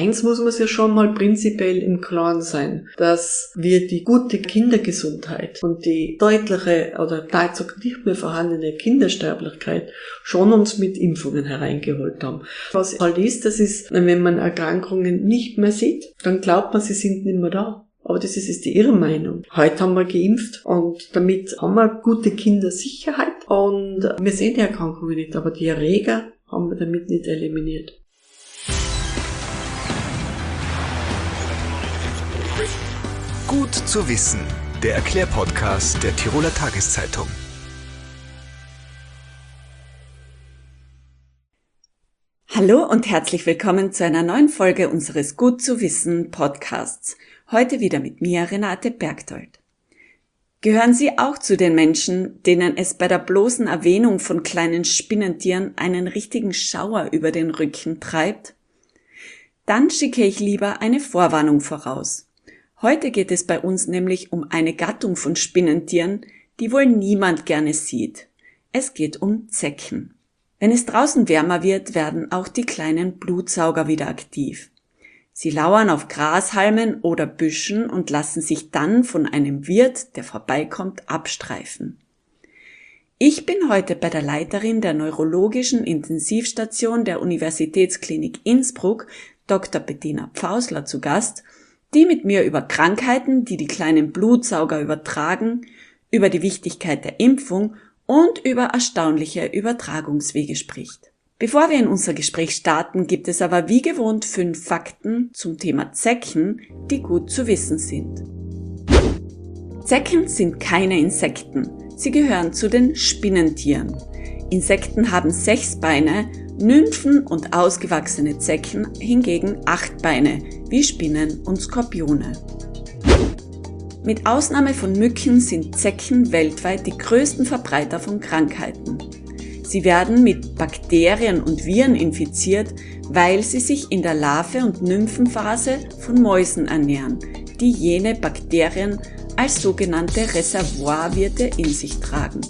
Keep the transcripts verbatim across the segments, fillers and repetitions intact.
eins muss man sich schon mal prinzipiell im Klaren sein, dass wir die gute Kindergesundheit und die deutliche oder nahezu nicht mehr vorhandene Kindersterblichkeit schon uns mit Impfungen hereingeholt haben. Was halt ist, das ist, wenn man Erkrankungen nicht mehr sieht, dann glaubt man, sie sind nicht mehr da. Aber das ist, ist die ihre Meinung. Heute haben wir geimpft und damit haben wir gute Kindersicherheit und wir sehen die Erkrankungen nicht, aber die Erreger haben wir damit nicht eliminiert. Gut zu wissen, der Erklärpodcast der Tiroler Tageszeitung. Hallo und herzlich willkommen zu einer neuen Folge unseres Gut zu wissen Podcasts. Heute wieder mit mir, Renate Bergdold. Gehören Sie auch zu den Menschen, denen es bei der bloßen Erwähnung von kleinen Spinnentieren einen richtigen Schauer über den Rücken treibt? Dann schicke ich lieber eine Vorwarnung voraus. Heute geht es bei uns nämlich um eine Gattung von Spinnentieren, die wohl niemand gerne sieht. Es geht um Zecken. Wenn es draußen wärmer wird, werden auch die kleinen Blutsauger wieder aktiv. Sie lauern auf Grashalmen oder Büschen und lassen sich dann von einem Wirt, der vorbeikommt, abstreifen. Ich bin heute bei der Leiterin der neurologischen Intensivstation der Universitätsklinik Innsbruck, Doktor Bettina Pfausler, zu Gast, die mit mir über Krankheiten, die die kleinen Blutsauger übertragen, über die Wichtigkeit der Impfung und über erstaunliche Übertragungswege spricht. Bevor wir in unser Gespräch starten, gibt es aber wie gewohnt fünf Fakten zum Thema Zecken, die gut zu wissen sind. Zecken sind keine Insekten. Sie gehören zu den Spinnentieren. Insekten haben sechs Beine, Nymphen und ausgewachsene Zecken hingegen acht Beine, wie Spinnen und Skorpione. Mit Ausnahme von Mücken sind Zecken weltweit die größten Verbreiter von Krankheiten. Sie werden mit Bakterien und Viren infiziert, weil sie sich in der Larve- und Nymphenphase von Mäusen ernähren, die jene Bakterien als sogenannte Reservoirwirte in sich tragen.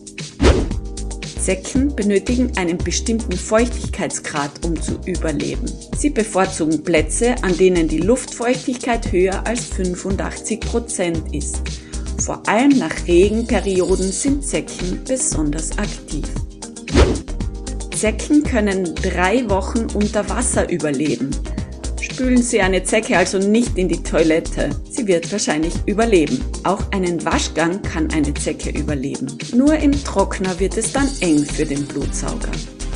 Zecken benötigen einen bestimmten Feuchtigkeitsgrad, um zu überleben. Sie bevorzugen Plätze, an denen die Luftfeuchtigkeit höher als fünfundachtzig Prozent ist. Vor allem nach Regenperioden sind Zecken besonders aktiv. Zecken können drei Wochen unter Wasser überleben. Spülen Sie eine Zecke also nicht in die Toilette. Sie wird wahrscheinlich überleben. Auch einen Waschgang kann eine Zecke überleben. Nur im Trockner wird es dann eng für den Blutsauger.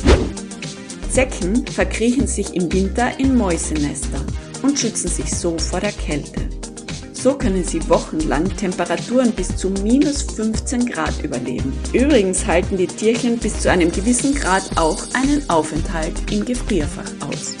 Zecken verkriechen sich im Winter in Mäusenester und schützen sich so vor der Kälte. So können sie wochenlang Temperaturen bis zu minus fünfzehn Grad überleben. Übrigens halten die Tierchen bis zu einem gewissen Grad auch einen Aufenthalt im Gefrierfach aus.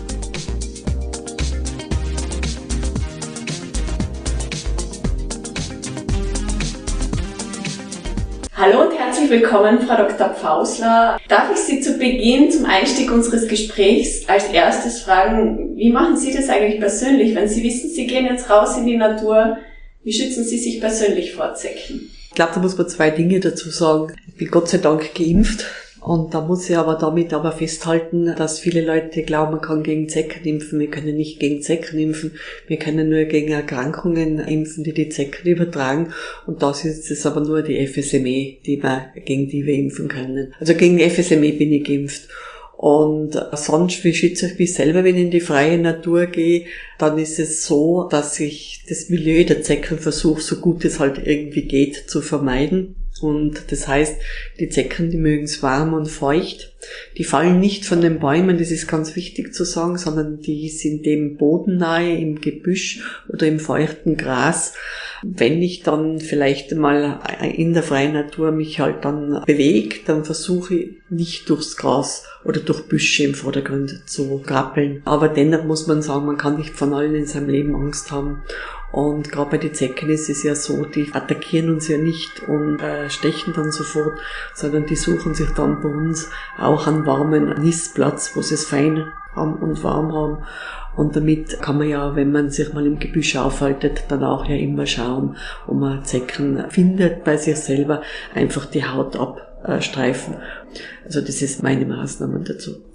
Hallo und herzlich willkommen, Frau Doktor Pfausler. Darf ich Sie zu Beginn zum Einstieg unseres Gesprächs als erstes fragen, wie machen Sie das eigentlich persönlich, wenn Sie wissen, Sie gehen jetzt raus in die Natur, wie schützen Sie sich persönlich vor Zecken? Ich glaube, da muss man zwei Dinge dazu sagen. Ich bin Gott sei Dank geimpft. Und da muss ich aber damit aber festhalten, dass viele Leute glauben, man kann gegen Zecken impfen. Wir können nicht gegen Zecken impfen. Wir können nur gegen Erkrankungen impfen, die die Zecken übertragen. Und das ist es aber nur die F S M E, die wir, gegen die wir impfen können. Also gegen die F S M E bin ich geimpft. Und sonst, wie schütze ich mich selber, wenn ich in die freie Natur gehe? Dann ist es so, dass ich das Milieu der Zecken versuche, so gut es halt irgendwie geht, zu vermeiden. Und das heißt, die Zecken, die mögen es warm und feucht. Die fallen nicht von den Bäumen, das ist ganz wichtig zu sagen, sondern die sind dem bodennahe, im Gebüsch oder im feuchten Gras. Wenn ich dann vielleicht mal in der freien Natur mich halt dann bewege, dann versuche ich nicht durchs Gras oder durch Büsche im Vordergrund zu krabbeln. Aber dennoch muss man sagen, man kann nicht von allen in seinem Leben Angst haben. Und gerade bei den Zecken ist es ja so, die attackieren uns ja nicht und äh, stechen dann sofort, sondern die suchen sich dann bei uns auch einen warmen Nistplatz, wo sie es fein haben und warm haben. Und damit kann man ja, wenn man sich mal im Gebüsch aufhaltet, dann auch ja immer schauen, ob man Zecken findet bei sich selber, einfach die Haut abstreifen. Also das ist meine Maßnahme dazu.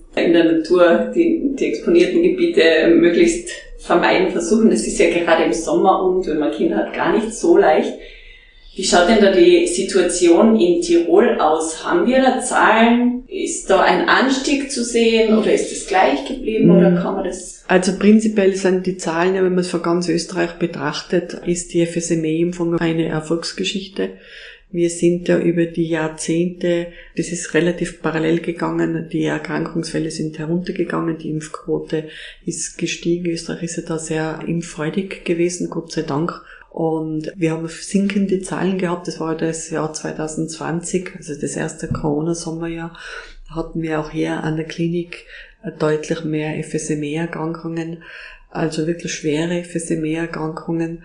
in der Natur die, die exponierten Gebiete möglichst vermeiden versuchen. Das ist ja gerade im Sommer und wenn man Kinder hat, gar nicht so leicht. Wie schaut denn da die Situation in Tirol aus? Haben wir da Zahlen? Ist da ein Anstieg zu sehen oder ist es gleich geblieben oder kann man das? Also prinzipiell sind die Zahlen, wenn man es für ganz Österreich betrachtet, ist die F S M E-Impfung eine Erfolgsgeschichte. Wir sind ja über die Jahrzehnte, das ist relativ parallel gegangen, die Erkrankungsfälle sind heruntergegangen, die Impfquote ist gestiegen. Österreich ist ja da sehr impffreudig gewesen, Gott sei Dank. Und wir haben sinkende Zahlen gehabt, das war das Jahr zwanzig zwanzig, also das erste Corona-Sommerjahr. Da hatten wir auch hier an der Klinik deutlich mehr F S M E-Erkrankungen, also wirklich schwere F S M E-Erkrankungen.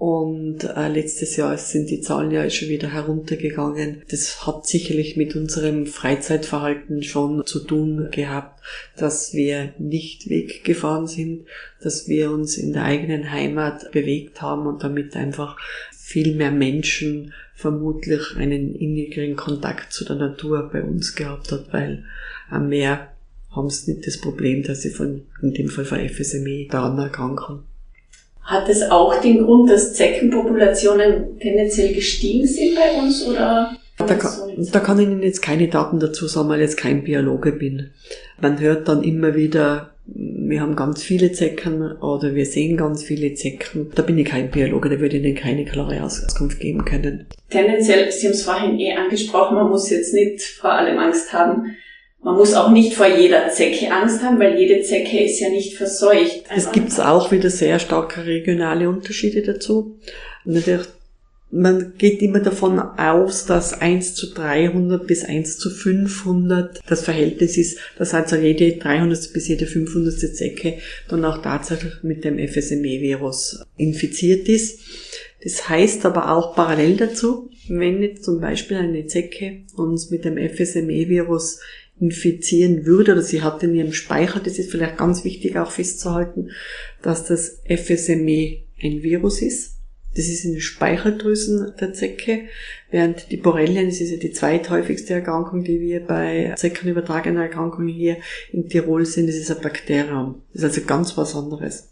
Und äh, letztes Jahr sind die Zahlen ja schon wieder heruntergegangen. Das hat sicherlich mit unserem Freizeitverhalten schon zu tun gehabt, dass wir nicht weggefahren sind, dass wir uns in der eigenen Heimat bewegt haben und damit einfach viel mehr Menschen vermutlich einen innigeren Kontakt zu der Natur bei uns gehabt hat, weil am Meer haben sie nicht das Problem, dass sie von, in dem Fall von F S M E daran erkranken. Hat es auch den Grund, dass Zeckenpopulationen tendenziell gestiegen sind bei uns, oder? Da kann, da kann ich Ihnen jetzt keine Daten dazu sagen, weil ich jetzt kein Biologe bin. Man hört dann immer wieder, wir haben ganz viele Zecken oder wir sehen ganz viele Zecken. Da bin ich kein Biologe, da würde ich Ihnen keine klare Auskunft geben können. Tendenziell, Sie haben es vorhin eh angesprochen, man muss jetzt nicht vor allem Angst haben. Man muss auch nicht vor jeder Zecke Angst haben, weil jede Zecke ist ja nicht verseucht. Es gibt auch wieder sehr starke regionale Unterschiede dazu. Natürlich, man geht immer davon aus, dass eins zu dreihundert bis eins zu fünfhundert das Verhältnis ist, dass also jede dreihundert bis jede fünfhundert Zecke dann auch tatsächlich mit dem F S M E-Virus infiziert ist. Das heißt aber auch parallel dazu, wenn jetzt zum Beispiel eine Zecke uns mit dem F S M E-Virus infizieren würde, oder sie hat in ihrem Speicher, das ist vielleicht ganz wichtig auch festzuhalten, dass das F S M E ein Virus ist. Das ist in den Speicheldrüsen der Zecke, während die Borrelien, das ist ja die zweithäufigste Erkrankung, die wir bei zeckenübertragenen Erkrankungen hier in Tirol sehen, das ist ein Bakterium. Das ist also ganz was anderes.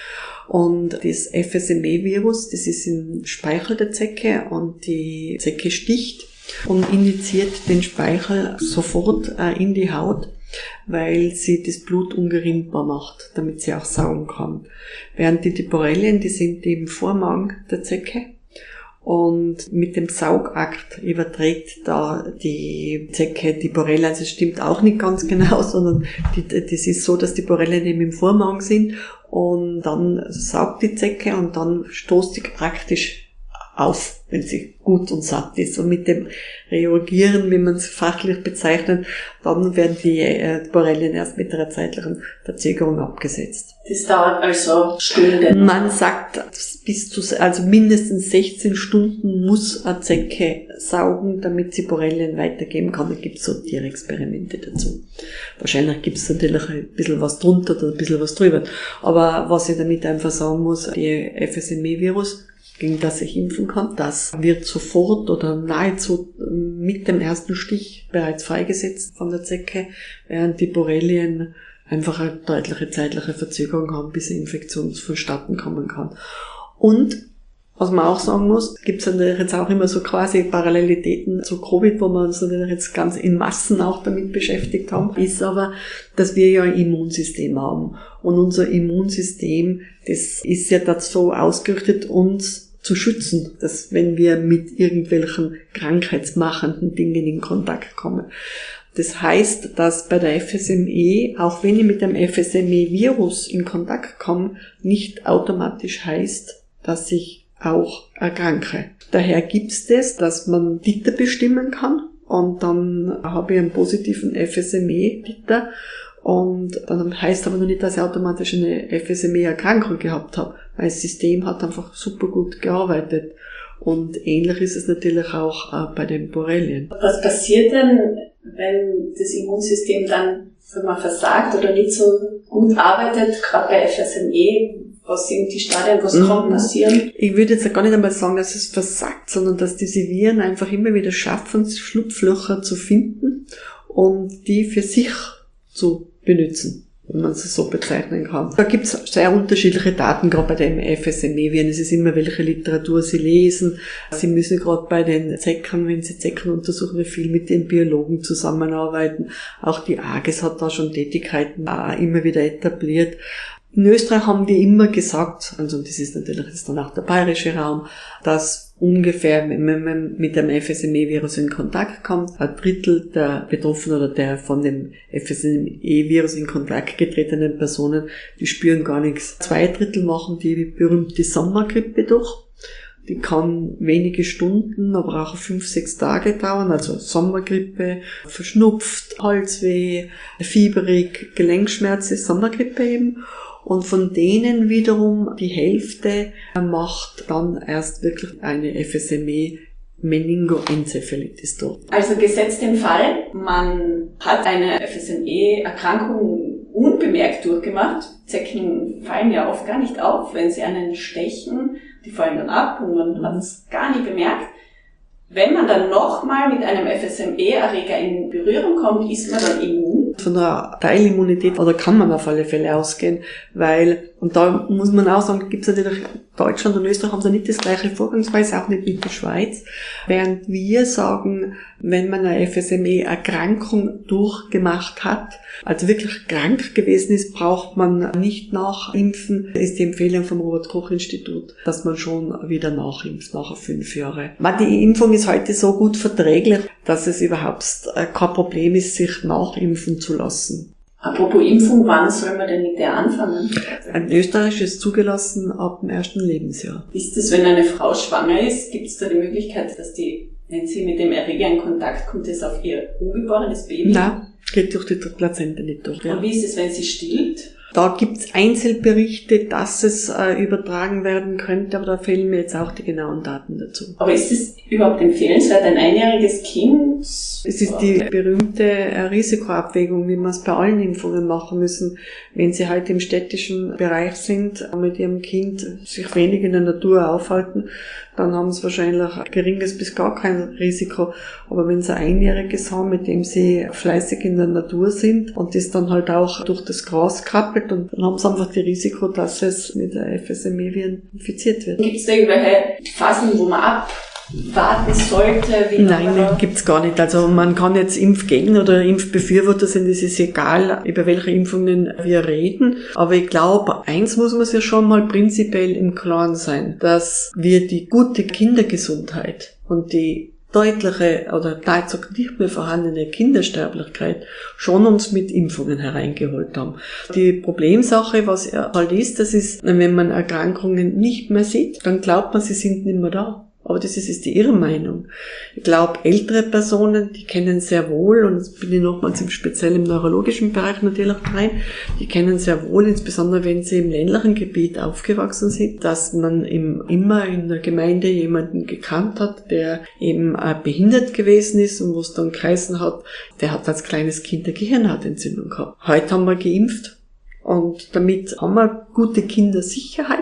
Und das F S M E-Virus, das ist im Speichel der Zecke und die Zecke sticht und injiziert den Speichel sofort äh, in die Haut, weil sie das Blut ungerinnbar macht, damit sie auch saugen kann. Während die, die Borrelien, die sind im Vormagen der Zecke und mit dem Saugakt überträgt da die Zecke die Borrelien. Also es stimmt auch nicht ganz genau, sondern die, das ist so, dass die Borrelien eben im Vormagen sind und dann saugt die Zecke und dann stoßt die praktisch auf, wenn sie gut und satt ist. Und mit dem Reagieren, wie man es fachlich bezeichnet, dann werden die äh, Borrelien erst mit einer zeitlichen Verzögerung abgesetzt. Das dauert also Stunden. Man sagt, bis zu, also mindestens sechzehn Stunden muss eine Zecke saugen, damit sie Borrelien weitergeben kann. Da gibt es so Tierexperimente dazu. Wahrscheinlich gibt es natürlich ein bisschen was drunter oder ein bisschen was drüber. Aber was ich damit einfach sagen muss, die F S M E-Virus, gegen das ich impfen kann, das wird sofort oder nahezu mit dem ersten Stich bereits freigesetzt von der Zecke, während die Borrelien einfach eine deutliche zeitliche Verzögerung haben, bis eine Infektion vonstatten kommen kann. Und, was man auch sagen muss, gibt es natürlich jetzt auch immer so quasi Parallelitäten zu Covid, wo wir uns natürlich jetzt ganz in Massen auch damit beschäftigt haben, ist aber, dass wir ja ein Immunsystem haben. Und unser Immunsystem, das ist ja dazu ausgerichtet, uns zu schützen, dass wenn wir mit irgendwelchen krankheitsmachenden Dingen in Kontakt kommen. Das heißt, dass bei der F S M E, auch wenn ich mit dem F S M E-Virus in Kontakt komme, nicht automatisch heißt, dass ich auch erkranke. Daher gibt es das, dass man Titer bestimmen kann und dann habe ich einen positiven F S M E-Titer und dann heißt aber noch nicht, dass ich automatisch eine F S M E-Erkrankung gehabt habe, weil das System hat einfach super gut gearbeitet. Und ähnlich ist es natürlich auch äh, bei den Borrelien. Was passiert denn, wenn das Immunsystem dann, wenn man versagt oder nicht so gut arbeitet, gerade bei F S M E? Was sind die Stadien, was mhm. kann passieren? Ich würde jetzt gar nicht einmal sagen, dass es versagt, sondern dass diese Viren einfach immer wieder schaffen, Schlupflöcher zu finden und die für sich zu benutzen, wenn man es so bezeichnen kann. Da gibt es sehr unterschiedliche Daten, gerade bei den F S M E-Viren. Es ist immer, welche Literatur Sie lesen. Sie müssen gerade bei den Zeckern, wenn Sie Zecken untersuchen, viel mit den Biologen zusammenarbeiten. Auch die A G E S hat da schon Tätigkeiten auch immer wieder etabliert. In Österreich haben wir immer gesagt, also das ist natürlich jetzt dann auch der bayerische Raum, dass ungefähr, wenn man mit dem F S M E-Virus in Kontakt kommt, ein Drittel der Betroffenen oder der von dem F S M E-Virus in Kontakt getretenen Personen, die spüren gar nichts. Zwei Drittel machen die berühmte Sommergrippe durch. Die kann wenige Stunden, aber auch fünf, sechs Tage dauern, also Sommergrippe, verschnupft, Halsweh, fieberig, Gelenkschmerzen, Sommergrippe eben. Und von denen wiederum die Hälfte macht dann erst wirklich eine F S M E-Meningoenzephalitis durch. Also gesetzt den Fall, man hat eine F S M E-Erkrankung unbemerkt durchgemacht. Zecken fallen ja oft gar nicht auf, wenn sie einen stechen, die fallen dann ab und man hat es gar nicht bemerkt. Wenn man dann nochmal mit einem F S M E-Erreger in Berührung kommt, ist man dann immun? Von einer Teilimmunität, oder kann man auf alle Fälle ausgehen, weil, und da muss man auch sagen, gibt es natürlich, Deutschland und Österreich haben da nicht das gleiche Vorgangsweise, auch nicht mit der Schweiz, während wir sagen, wenn man eine F S M E-Erkrankung durchgemacht hat, also wirklich krank gewesen ist, braucht man nicht nachimpfen, ist die Empfehlung vom Robert-Koch-Institut, dass man schon wieder nachimpft, nach fünf Jahren. Die Impfung ist heute so gut verträglich, dass es überhaupt kein Problem ist, sich nachimpfen zu lassen. Apropos Impfung, wann soll man denn mit der anfangen? In Österreich ist zugelassen ab dem ersten Lebensjahr. Ist es, wenn eine Frau schwanger ist, gibt es da die Möglichkeit, dass die, wenn sie mit dem Erreger in Kontakt kommt, das auf ihr ungeborenes Baby? Nein, geht durch die Plazenta nicht durch. Ja. Und wie ist es, wenn sie stillt? Da gibt's Einzelberichte, dass es äh, übertragen werden könnte, aber da fehlen mir jetzt auch die genauen Daten dazu. Aber ist es überhaupt empfehlenswert, ein einjähriges Kind? Es ist die berühmte äh, Risikoabwägung, wie wir es bei allen Impfungen machen müssen. Wenn Sie halt im städtischen Bereich sind, mit Ihrem Kind sich wenig in der Natur aufhalten, dann haben Sie wahrscheinlich ein geringes bis gar kein Risiko. Aber wenn Sie ein Einjähriges haben, mit dem Sie fleißig in der Natur sind und das dann halt auch durch das Gras krabbelt, und dann haben Sie einfach das Risiko, dass es mit der F S M E-Viren infiziert wird. Gibt es da irgendwelche Phasen, wo man abwarten sollte? Wie Nein, gibt's gar nicht. Also man kann jetzt Impfgegner oder Impfbefürworter sein, das ist egal, über welche Impfungen wir reden. Aber ich glaube, eins muss man sich schon mal prinzipiell im Klaren sein, dass wir die gute Kindergesundheit und die deutliche oder teils nicht mehr vorhandene Kindersterblichkeit schon uns mit Impfungen hereingeholt haben. Die Problemsache, was halt ist, das ist, wenn man Erkrankungen nicht mehr sieht, dann glaubt man, sie sind nicht mehr da. Aber das ist, ist die ihre Meinung. Ich glaube, ältere Personen, die kennen sehr wohl, und jetzt bin ich nochmals im speziell im neurologischen Bereich natürlich rein, die kennen sehr wohl, insbesondere wenn sie im ländlichen Gebiet aufgewachsen sind, dass man im, immer in der Gemeinde jemanden gekannt hat, der eben äh, behindert gewesen ist und wo es dann geheißen hat, der hat als kleines Kind eine Gehirnhautentzündung gehabt. Heute haben wir geimpft und damit haben wir gute Kindersicherheit.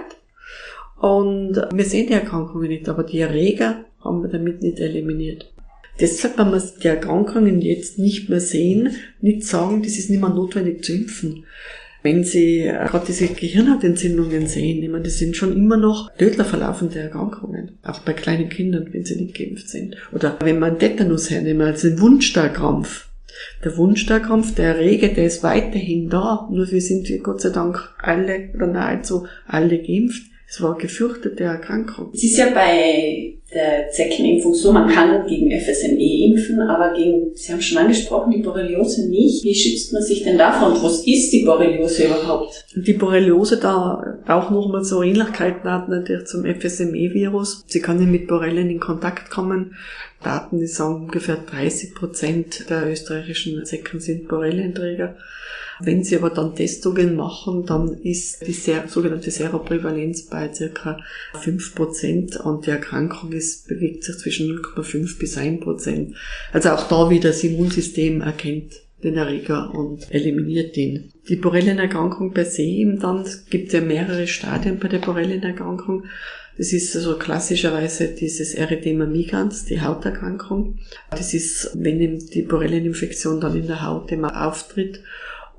Und wir sehen die Erkrankungen nicht, aber die Erreger haben wir damit nicht eliminiert. Deshalb, wenn wir die Erkrankungen jetzt nicht mehr sehen, nicht sagen, das ist nicht mehr notwendig zu impfen. Wenn Sie gerade diese Gehirnhautentzündungen sehen, ich meine, das sind schon immer noch tödlich verlaufende Erkrankungen, auch bei kleinen Kindern, wenn sie nicht geimpft sind. Oder wenn man Tetanus hernimmt, also den Wundstarkrampf. Der Wundstarkrampf, der Erreger, der ist weiterhin da, nur wir sind Gott sei Dank alle oder nahezu alle geimpft. Es war eine gefürchtete Erkrankung. Es ist ja bei der Zeckenimpfung so, man kann gegen F S M E impfen, aber gegen, Sie haben schon angesprochen, die Borreliose nicht. Wie schützt man sich denn davon? Was ist die Borreliose überhaupt? Die Borreliose, da auch nochmal so Ähnlichkeiten hat natürlich zum F S M E-Virus. Sie kann ja mit Borrelien in Kontakt kommen. Daten, die sagen, ungefähr dreißig Prozent der österreichischen Zecken sind Borrelienträger. Wenn Sie aber dann Testungen machen, dann ist die sehr, sogenannte Seroprävalenz bei circa fünf Prozent und die Erkrankung ist, bewegt sich zwischen null Komma fünf bis ein Prozent. Also auch da wieder das Immunsystem erkennt den Erreger und eliminiert ihn. Die Borrelienerkrankung per se eben dann, es gibt ja mehrere Stadien bei der Borrelienerkrankung. Das ist also klassischerweise dieses Erythema migrans, die Hauterkrankung. Das ist, wenn die Borrelieninfektion dann in der Haut immer auftritt.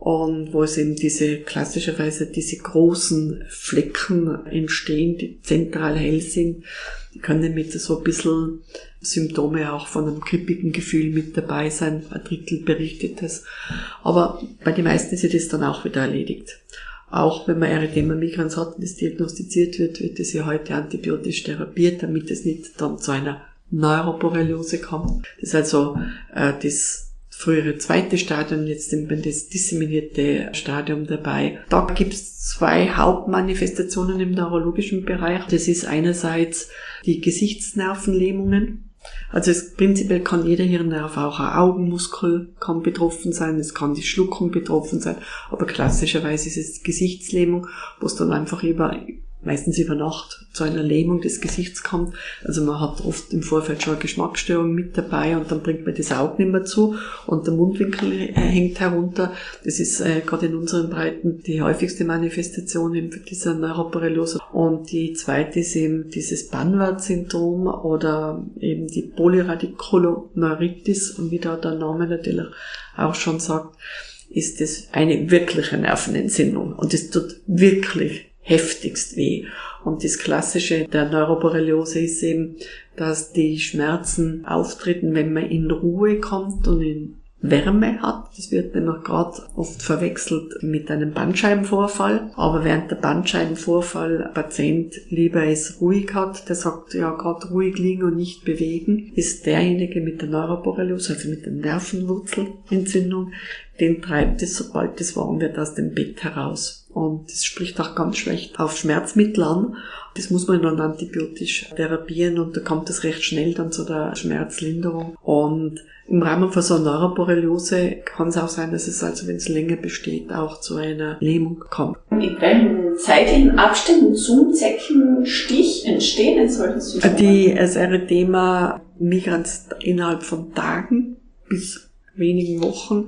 und wo es eben diese, klassischerweise diese großen Flecken entstehen, die zentral hell sind. Die können mit so ein bisschen Symptome auch von einem grippigen Gefühl mit dabei sein, ein Drittel berichtet es. Aber bei den meisten ist das dann auch wieder erledigt. Auch wenn man Erythema migrans hat und das diagnostiziert wird, wird es ja heute antibiotisch therapiert, damit es nicht dann zu einer Neuroborreliose kommt. Das ist also äh, das frühere zweite Stadium, jetzt sind wir das disseminierte Stadium dabei. Da gibt es zwei Hauptmanifestationen im neurologischen Bereich. Das ist einerseits die Gesichtsnervenlähmungen. Also es, prinzipiell kann jeder Hirnnerv, auch ein Augenmuskel kann betroffen sein, es kann die Schluckung betroffen sein, aber klassischerweise ist es Gesichtslähmung, wo es dann einfach über meistens über Nacht zu einer Lähmung des Gesichts kommt. Also man hat oft im Vorfeld schon eine Geschmacksstörung mit dabei und dann bringt man das Auge nicht mehr zu und der Mundwinkel hängt herunter. Das ist äh, gerade in unseren Breiten die häufigste Manifestation eben für diese Neuroborreliose. Und die zweite ist eben dieses Banwart-Syndrom oder eben die Polyradiculoneuritis, und wie da der Name natürlich auch schon sagt, ist das eine wirkliche Nervenentzündung und es tut wirklich heftigst weh. Und das Klassische der Neuroborreliose ist eben, dass die Schmerzen auftreten, wenn man in Ruhe kommt und in Wärme hat. Das wird nämlich gerade oft verwechselt mit einem Bandscheibenvorfall. Aber während der Bandscheibenvorfall ein Patient lieber es ruhig hat, der sagt, ja, gerade ruhig liegen und nicht bewegen, ist derjenige mit der Neuroborreliose, also mit der Nervenwurzelentzündung, den treibt es, sobald es warm wird, aus dem Bett heraus. Und das spricht auch ganz schlecht auf Schmerzmittel an. Das muss man dann antibiotisch therapieren und da kommt es recht schnell dann zu der Schmerzlinderung. Und im Rahmen von so einer Neuroborreliose kann es auch sein, dass es also, wenn es länger besteht, auch zu einer Lähmung kommt. In welchen zeitlichen Abständen zum Zeckenstich entstehen in solchen Symptomen? Die das Erythema migrans innerhalb von Tagen bis wenigen Wochen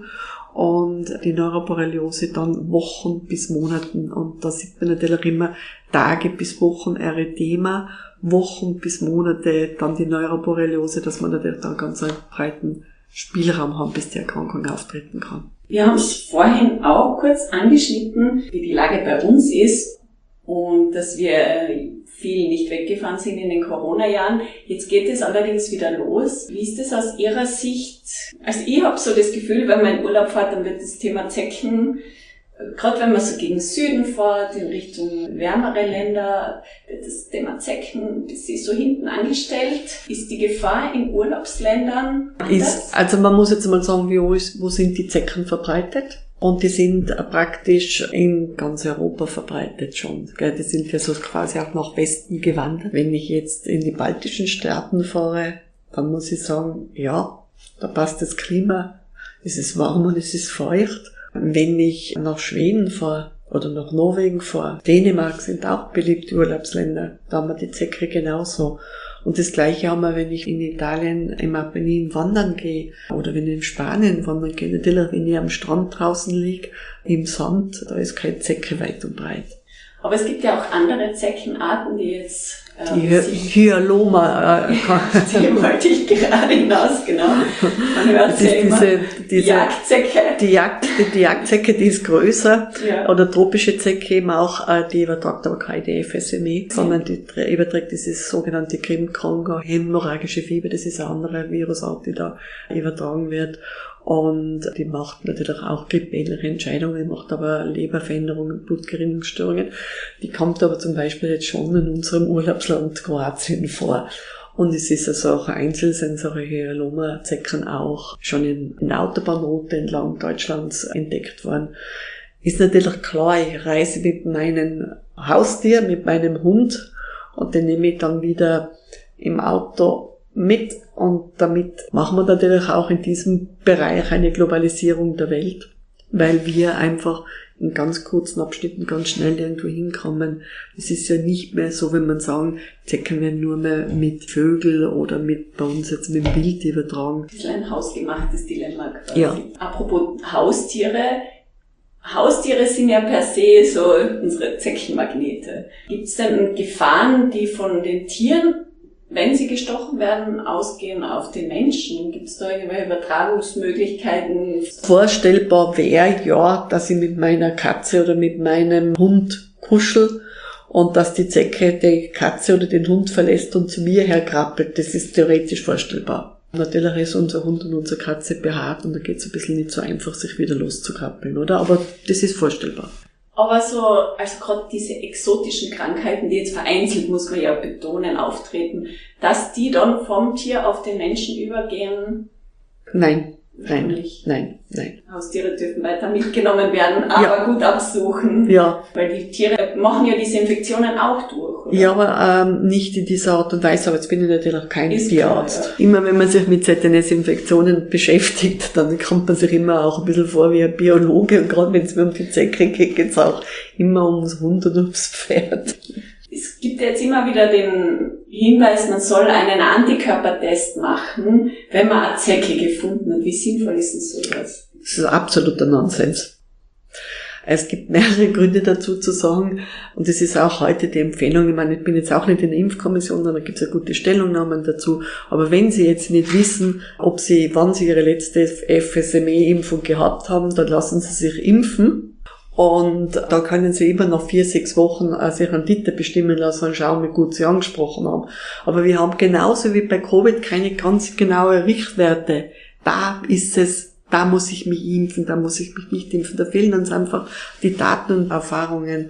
und die Neuroborreliose dann Wochen bis Monaten. Und da sieht man natürlich immer Tage bis Wochen Erythema, Wochen bis Monate dann die Neuroborreliose, dass man natürlich dann ganz einen breiten Spielraum haben, bis die Erkrankung auftreten kann. Wir haben es vorhin auch kurz angeschnitten, wie die Lage bei uns ist und dass wir viel nicht weggefahren sind in den Corona-Jahren. Jetzt geht es allerdings wieder los. Wie ist das aus Ihrer Sicht? Also ich habe so das Gefühl, wenn man in Urlaub fährt, dann wird das Thema Zecken, gerade wenn man so gegen Süden fährt, in Richtung wärmere Länder, wird das Thema Zecken, das ist so hinten angestellt. Ist die Gefahr in Urlaubsländern anders? Ist, also man muss jetzt mal sagen, wo, ist, wo sind die Zecken verbreitet? Und die sind praktisch in ganz Europa verbreitet schon. Die sind ja so quasi auch nach Westen gewandert. Wenn ich jetzt in die baltischen Staaten fahre, dann muss ich sagen, ja, da passt das Klima, es ist warm und es ist feucht. Wenn ich nach Schweden fahre oder nach Norwegen fahre, Dänemark sind auch beliebte Urlaubsländer, da haben wir die Zecke genauso. Und das Gleiche haben wir, wenn ich in Italien im Apennin wandern gehe oder wenn ich in Spanien wandern gehe. Natürlich, wenn ich am Strand draußen liege, im Sand, da ist keine Zecke weit und breit. Aber es gibt ja auch andere Zeckenarten, die jetzt... Ähm, die Hyaloma. Äh, die wollte ich gerade hinaus, genau. Man hört ja immer, diese, diese, die Jagdzecke. Die, Jagd, die Jagdzecke, die ist größer. Ja. Oder tropische Zecke eben auch, äh, die übertragt aber keine F S M E, sondern die überträgt dieses sogenannte Grimm-Kongo, hämorrhagische Fieber, das ist eine andere Virusart, die da übertragen wird. Und die macht natürlich auch grippähnliche Entscheidungen, macht aber Leberveränderungen, Blutgerinnungsstörungen. Die kommt aber zum Beispiel jetzt schon in unserem Urlaubsland Kroatien vor. Und es ist also auch einzeln solche Hyaloma-Zecken auch schon in, in Autobahnroute entlang Deutschlands entdeckt worden. Ist natürlich klar, ich reise mit meinem Haustier, mit meinem Hund und den nehme ich dann wieder im Auto mit und damit machen wir natürlich auch in diesem Bereich eine Globalisierung der Welt, weil wir einfach in ganz kurzen Abschnitten ganz schnell irgendwo hinkommen. Es ist ja nicht mehr so, wenn man sagen, Zecken werden nur mehr mit Vögeln oder mit, bei uns jetzt mit dem Wild übertragen. Das ist ein hausgemachtes Dilemma quasi. Ja. Apropos Haustiere. Haustiere sind ja per se so unsere Zeckenmagnete. Gibt es denn Gefahren, die von den Tieren wenn sie gestochen werden, ausgehen auf den Menschen? Gibt es da irgendwelche Übertragungsmöglichkeiten? Vorstellbar wäre ja, dass ich mit meiner Katze oder mit meinem Hund kuschel und dass die Zecke die Katze oder den Hund verlässt und zu mir herkrabbelt. Das ist theoretisch vorstellbar. Natürlich ist unser Hund und unsere Katze behaart und da geht es ein bisschen nicht so einfach, sich wieder loszukrabbeln, oder? Aber das ist vorstellbar. Aber so, also gerade diese exotischen Krankheiten, die jetzt vereinzelt, muss man ja betonen, auftreten, dass die dann vom Tier auf den Menschen übergehen? Nein, nein, nein, nein. Haustiere dürfen weiter mitgenommen werden, aber ja. gut absuchen. Ja. Weil die Tiere machen ja diese Infektionen auch durch, oder? Ja, aber ähm, nicht in dieser Art und Weise. Aber jetzt bin ich natürlich auch kein Ist Tierarzt. klar, ja. Immer wenn man sich mit Z N S-Infektionen beschäftigt, dann kommt man sich immer auch ein bisschen vor wie ein Biologe. Und gerade wenn es mir um die Zecke geht, geht es auch immer ums Hund und ums Pferd. Es gibt jetzt immer wieder den Hinweis, man soll einen Antikörpertest machen, wenn man eine Zecke gefunden hat. Wie sinnvoll ist denn sowas? Das ist absoluter Nonsens. Es gibt mehrere Gründe dazu zu sagen, und das ist auch heute die Empfehlung. Ich meine, ich bin jetzt auch nicht in der Impfkommission, da gibt es ja gute Stellungnahmen dazu. Aber wenn Sie jetzt nicht wissen, ob Sie, wann Sie Ihre letzte F S M E-Impfung gehabt haben, dann lassen Sie sich impfen. Und da können Sie immer nach vier, sechs Wochen sich einen Titer bestimmen lassen und schauen, wie gut Sie angesprochen haben. Aber wir haben genauso wie bei Covid keine ganz genaue Richtwerte. Da ist es, da muss ich mich impfen, da muss ich mich nicht impfen. Da fehlen uns einfach die Daten und Erfahrungen.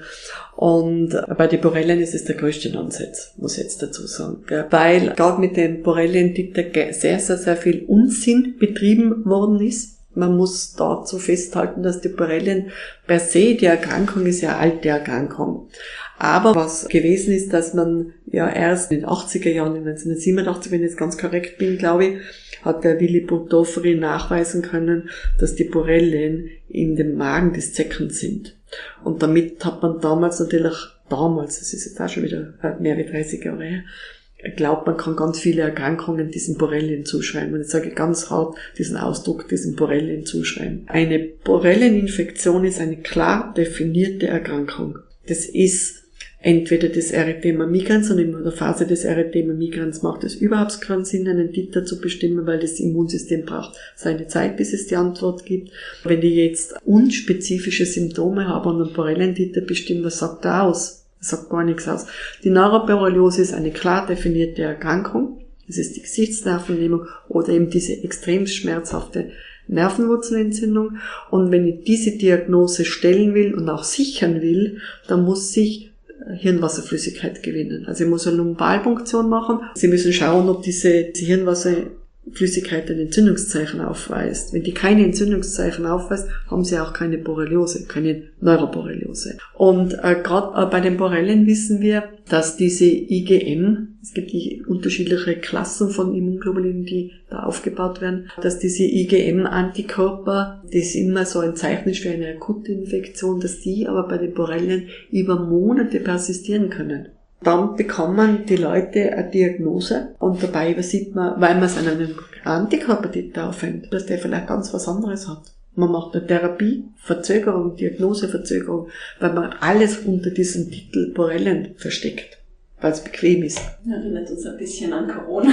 Und bei den Borrelien ist es der größte Nonsens, muss ich jetzt dazu sagen. Weil gerade mit den Borrelien-Titer sehr, sehr, sehr viel Unsinn betrieben worden ist. Man muss dazu festhalten, dass die Borrelien per se, die Erkrankung ist ja eine alte Erkrankung. Aber was gewesen ist, dass man ja erst in den achtziger Jahren, in neunzehnhundertsiebenundachtzig, wenn ich jetzt ganz korrekt bin, glaube ich, hat der Willy Buttofferi nachweisen können, dass die Borrelien in dem Magen des Zeckens sind. Und damit hat man damals natürlich, damals, das ist jetzt auch schon wieder mehr wie dreißig Jahre her, glaubt, man kann ganz viele Erkrankungen diesen Borrelien zuschreiben. Und ich sage ganz hart diesen Ausdruck, diesen Borrelien zuschreiben. Eine Borrelieninfektion ist eine klar definierte Erkrankung. Das ist entweder das Erythema migrans, und in der Phase des Erythema migrans macht es überhaupt keinen Sinn, einen Titer zu bestimmen, weil das Immunsystem braucht seine Zeit, bis es die Antwort gibt. Wenn ich jetzt unspezifische Symptome habe und einen Borrelien-Titer bestimmen, was sagt er aus? Das sagt gar nichts aus. Die Neuroborreliose ist eine klar definierte Erkrankung. Das ist die Gesichtsnervenlähmung oder eben diese extrem schmerzhafte Nervenwurzelentzündung. Und wenn ich diese Diagnose stellen will und auch sichern will, dann muss ich Hirnwasserflüssigkeit gewinnen. Also ich muss eine Lumbalpunktion machen. Sie müssen schauen, ob diese Hirnwasserflüssigkeit ein Entzündungszeichen aufweist. Wenn die keine Entzündungszeichen aufweist, haben sie auch keine Borreliose, keine Neuroborreliose. Und äh, gerade äh, bei den Borrelien wissen wir, dass diese I G M, es gibt die unterschiedliche Klassen von Immunglobulinen, die da aufgebaut werden, dass diese I G M-Antikörper, das immer so ein Zeichen ist für eine akute Infektion, dass die aber bei den Borrelien über Monate persistieren können. Dann bekommen die Leute eine Diagnose und dabei übersieht man, weil man es an einem Antikörpertiter aufhängt, dass der vielleicht ganz was anderes hat. Man macht eine Therapie, Verzögerung, Diagnoseverzögerung, weil man alles unter diesem Titel Borrelien versteckt, weil es bequem ist. Erinnert uns ein bisschen an Corona.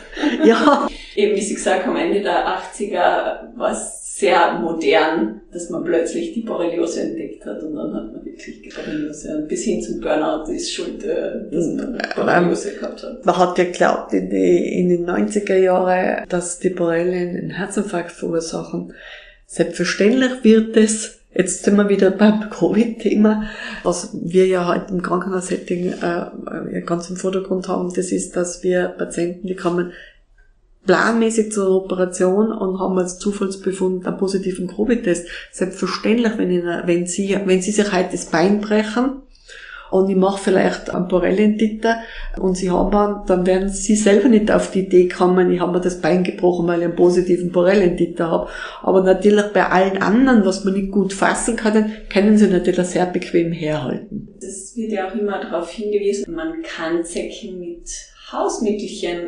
Ja. Eben, wie Sie gesagt haben, Ende der achtziger war es sehr modern, dass man plötzlich die Borreliose entdeckt hat und dann hat man wirklich die Borreliose. Und bis hin zum Burnout ist schuld, dass man Borreliose gehabt hat. Man hat ja geglaubt in, die, in den neunziger Jahren, dass die Borrelien einen Herzinfarkt verursachen. Selbstverständlich wird es, jetzt sind wir wieder beim Covid-Thema, was wir ja heute im Krankenhaussetting äh, ganz im Vordergrund haben, das ist, dass wir Patienten, die kommen planmäßig zur Operation und haben als Zufallsbefund einen positiven Covid-Test. Selbstverständlich, wenn, ich, wenn, Sie, wenn Sie sich heute das Bein brechen und ich mache vielleicht einen Borrelien-Titer und Sie haben einen, dann werden Sie selber nicht auf die Idee kommen, ich habe mir das Bein gebrochen, weil ich einen positiven Borrelien-Titer habe. Aber natürlich bei allen anderen, was man nicht gut fassen kann, können Sie natürlich sehr bequem herhalten. Es wird ja auch immer darauf hingewiesen, man kann Zecken mit Hausmittelchen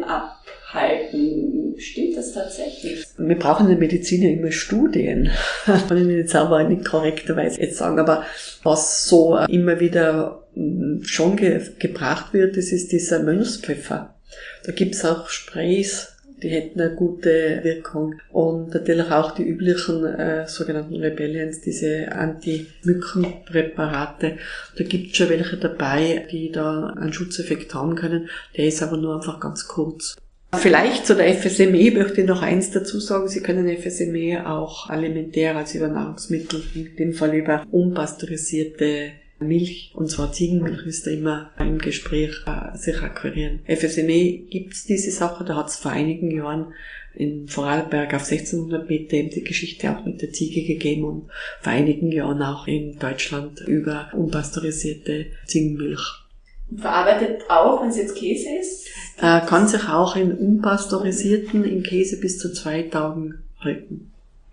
abhalten. Stimmt das tatsächlich? Wir brauchen in der Medizin ja immer Studien. Kann ich jetzt aber nicht korrekterweise jetzt sagen, aber was so immer wieder schon ge- gebracht wird, das ist dieser Mönchspfeffer. Da gibt's auch Sprays, die hätten eine gute Wirkung. Und natürlich auch die üblichen äh, sogenannten Repellents, diese Anti-Mücken-Präparate. Da gibt's schon welche dabei, die da einen Schutzeffekt haben können. Der ist aber nur einfach ganz kurz. Vielleicht zu der F S M E möchte ich noch eins dazu sagen. Sie können F S M E auch alimentär, also über Nahrungsmittel, in dem Fall über unpasteurisierte Milch, und zwar Ziegenmilch, ist da immer im Gespräch, äh, sich akquirieren. F S M E gibt's diese Sache, da hat's vor einigen Jahren in Vorarlberg auf sechzehnhundert Meter eben die Geschichte auch mit der Ziege gegeben und vor einigen Jahren auch in Deutschland über unpasteurisierte Ziegenmilch. Verarbeitet auch, wenn es jetzt Käse ist? Äh, kann sich auch in unpasteurisierten, in Käse bis zu zwei Tagen halten.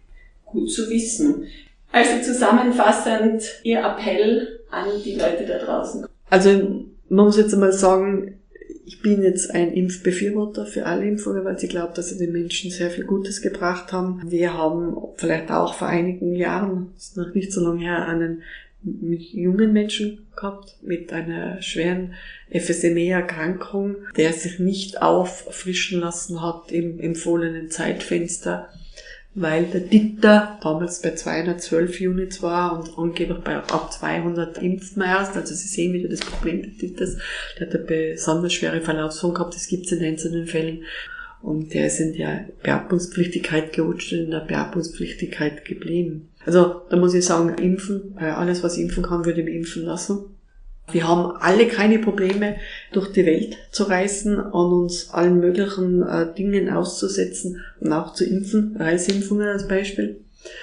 Gut zu wissen. Also zusammenfassend Ihr Appell an die Leute da draußen. Also man muss jetzt einmal sagen, ich bin jetzt ein Impfbefürworter für alle Impfungen, weil ich glaube, dass sie den Menschen sehr viel Gutes gebracht haben. Wir haben vielleicht auch vor einigen Jahren, das ist noch nicht so lange her, einen mit jungen Menschen gehabt, mit einer schweren F S M E-Erkrankung, der sich nicht auffrischen lassen hat im empfohlenen Zeitfenster, weil der Titer damals bei zweihundertzwölf Units war und angeblich bei ab zweihundert impft man erst. Also Sie sehen wieder das Problem des Titers. Der hat eine besonders schwere Verlaufsform gehabt, das gibt es in einzelnen Fällen. Und der ist in der Beatmungspflichtigkeit gerutscht und in der Beatmungspflichtigkeit geblieben. Also da muss ich sagen, impfen, alles was impfen kann, würde ich mir impfen lassen. Wir haben alle keine Probleme, durch die Welt zu reisen und uns allen möglichen äh, Dingen auszusetzen und auch zu impfen, Reisimpfungen als Beispiel.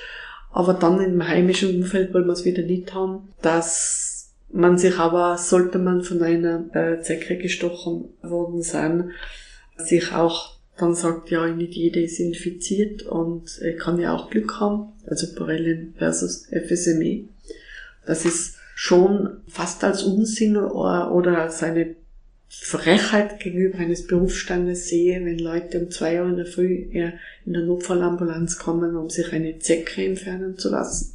Aber dann im heimischen Umfeld wollen wir es wieder nicht haben, dass man sich aber, sollte man von einer äh, Zecke gestochen worden sein, sich auch dann sagt, ja, nicht jeder ist infiziert und äh, kann ja auch Glück haben, also Borrelien versus F S M E. Das ist schon fast als Unsinn oder als eine Frechheit gegenüber eines Berufsstandes sehe, wenn Leute um zwei Uhr in der Früh eher in der Notfallambulanz kommen, um sich eine Zecke entfernen zu lassen.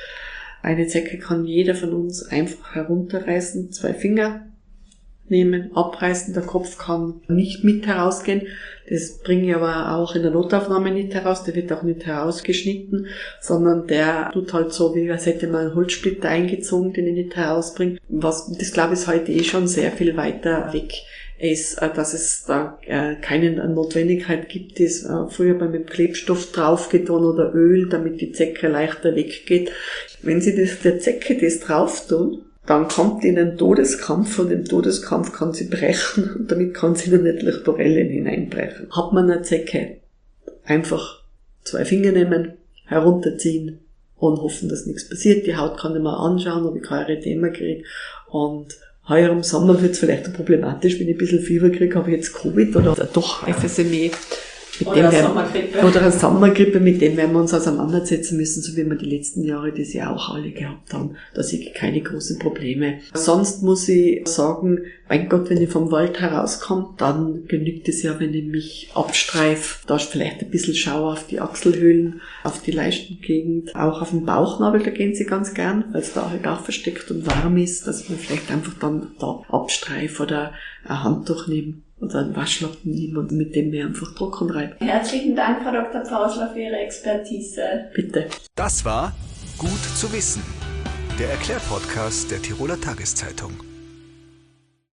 Eine Zecke kann jeder von uns einfach herunterreißen, zwei Finger nehmen, abreißen, der Kopf kann nicht mit herausgehen. Das bringe ich aber auch in der Notaufnahme nicht heraus, der wird auch nicht herausgeschnitten, sondern der tut halt so, wie als hätte man einen Holzsplitter eingezogen, den ich nicht herausbringe. Was, das glaube ich ist heute eh schon sehr viel weiter weg ist, dass es da keine Notwendigkeit gibt, das früher bei mit Klebstoff draufgetan oder Öl, damit die Zecke leichter weggeht. Wenn Sie das, der Zecke das drauf tun, dann kommt in einen Todeskampf, und im Todeskampf kann sie brechen und damit kann sie in natürlich Borrelien hineinbrechen. Hat man eine Zecke, einfach zwei Finger nehmen, herunterziehen und hoffen, dass nichts passiert. Die Haut kann ich mir anschauen, ob ich kein Erythema kriege. Und heuer im Sommer wird es vielleicht problematisch, wenn ich ein bisschen Fieber kriege, habe ich jetzt Covid oder doch F S M E. Mit oder dem eine werden, Sommergrippe. Oder eine Sommergrippe, mit dem werden wir uns auseinandersetzen müssen, so wie wir die letzten Jahre das ja auch alle gehabt haben. Da sehe ich keine großen Probleme. Sonst muss ich sagen, mein Gott, wenn ich vom Wald herauskomme, dann genügt es ja, wenn ich mich abstreife. Da ist vielleicht ein bisschen Schauer auf die Achselhöhlen, auf die Leistengegend, auch auf den Bauchnabel, da gehen sie ganz gern, weil es da halt auch versteckt und warm ist, dass man vielleicht einfach dann da abstreife oder ein Handtuch nehmen. Oder einen Waschlappen nehmen und mit dem wir einfach trocken reiben. Herzlichen Dank, Frau Doktor Pausler, für Ihre Expertise. Bitte. Das war Gut zu wissen, der Erklärpodcast der Tiroler Tageszeitung.